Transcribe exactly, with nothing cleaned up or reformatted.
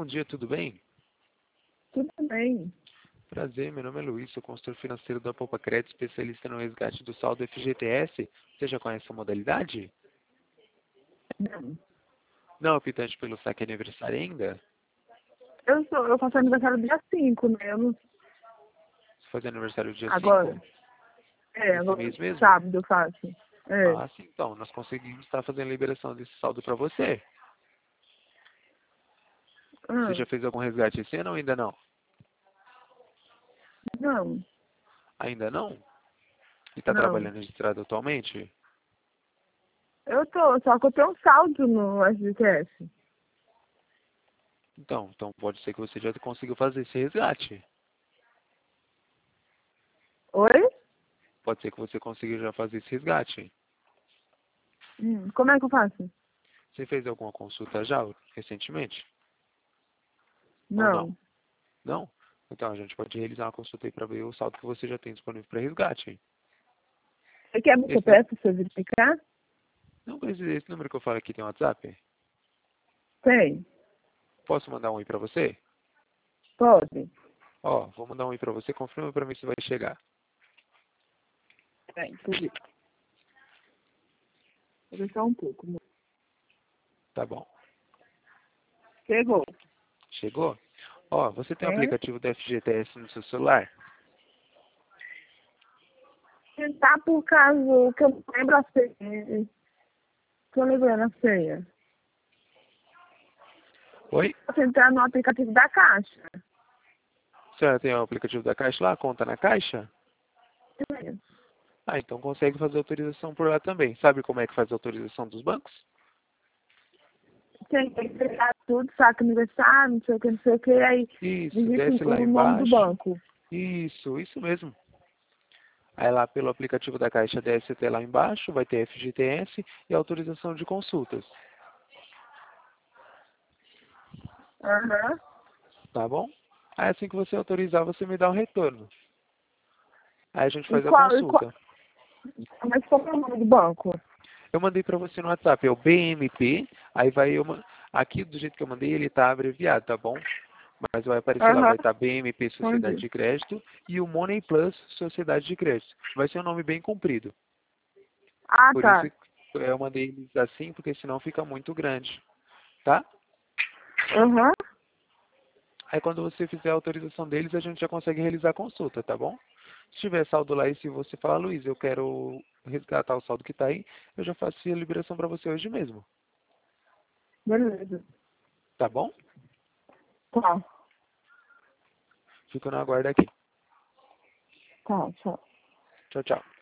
bom dia, tudo bem? Tudo bem. Prazer, meu nome é Luiz, sou consultor financeiro da Poupa Crédito, especialista no resgate do saldo F G T S. Você já conhece a modalidade? Não. Não, optante pelo saque aniversário ainda? Eu, sou, eu faço aniversário dia cinco, né? Eu não, Você faz aniversário dia agora. cinco? É, Esse agora, mês mesmo? sábado eu faço. É. Ah, sim, então, nós conseguimos estar fazendo a liberação desse saldo para você. Você Ah, já fez algum resgate esse ano ou ainda não? não, Ainda não? E está não. trabalhando registrado atualmente? Eu tô, só que eu tenho um saldo no S G T S. Então, então pode ser que você já conseguiu fazer esse resgate. Oi? Pode ser que você consiga já fazer esse resgate. Hum, como é que eu faço? Você fez alguma consulta já, recentemente? Ou não? Não. Não? Então a gente pode realizar uma consulta aí para ver o saldo que você já tem disponível para resgate. Hein? Você quer meu Esse, nu- C P F pra você verificar? não, mas esse número que eu falo aqui tem WhatsApp? Tem. Posso mandar um aí para você? Pode. Ó, vou mandar um aí para você, confirma para mim se vai chegar. Tem, tudo. Vou deixar um pouco. amor. Tá bom. Chegou. Chegou? Ó, você tem o É? aplicativo do F G T S no seu celular? Tentar por caso que eu não lembro a senha. Tô lembrando a senha. Oi? Posso entrar no aplicativo da Caixa. A senhora tem o aplicativo da Caixa lá, conta na Caixa? É. Ah, então consegue fazer autorização por lá também. Sabe como é que faz a autorização dos bancos? Tem que entregar tudo, saco aniversário, não sei o que, não sei o que, aí Isso, digita desce lá o nome do embaixo. banco. Isso, isso mesmo. Aí lá pelo aplicativo da Caixa desce até lá embaixo, vai ter F G T S e autorização de consultas. Aham. Tá bom? Aí assim que você autorizar, você me dá um retorno. Aí a gente E faz a qual, e qual, consulta. mas qual é o nome do banco? Eu mandei para você no WhatsApp, é o B M P, aí vai eu, ma- aqui do jeito que eu mandei, ele tá abreviado, tá bom? Mas vai aparecer lá, Aham. vai estar B M P Sociedade Entendi. de Crédito e o Money Plus Sociedade de Crédito. Vai ser um nome bem comprido. Ah, Por isso tá. eu mandei eles assim, porque senão fica muito grande, tá? Aham. Aí quando você fizer a autorização deles, a gente já consegue realizar a consulta, tá bom? Se tiver saldo lá e se você falar, Luiz, eu quero resgatar o saldo que está aí, eu já faço a liberação para você hoje mesmo, Beleza. tá bom? Tá. Fico no aguardo aqui. Tá, tchau. Tchau, tchau.